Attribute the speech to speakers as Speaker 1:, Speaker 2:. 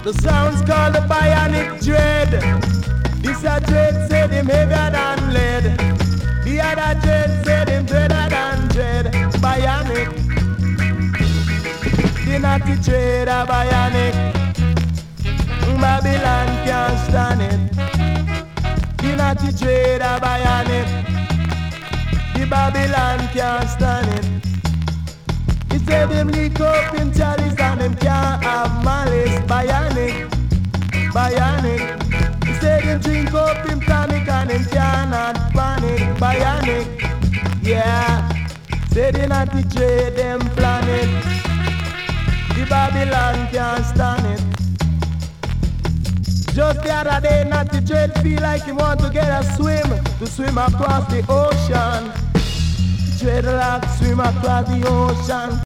Speaker 1: The sound's called the bionic dread. This a dread said him heavier than lead. The other dread said him dreader than dread. Bionic. The naughty dread a bionic. Babylon can't stand it. The naughty dread a bionic. The Babylon can't stand it. He said him lick up in chalice and him can't have malice. Bionic, bionic. He said him drink up him tonic and him cannot panic. Bionic, yeah. Said he not to trade them planet. The Babylon can't stand it. Just the other day, not to trade feel like he want to get a swim. To swim across the ocean. Dreadlock swim across the ocean.